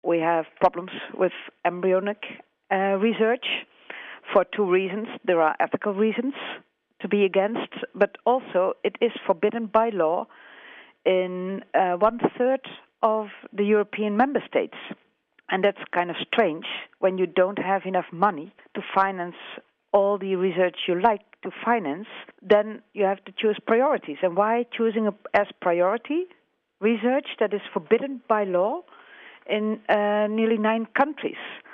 we have problems with embryonic research for two reasons. There are ethical reasons to be against, but also it is forbidden by law in 1/3 of the European member states. And that's kind of strange when you don't have enough money to finance all the research you like to finance, then you have to choose priorities. And why choosing as priority research that is forbidden by law in nearly 9 countries?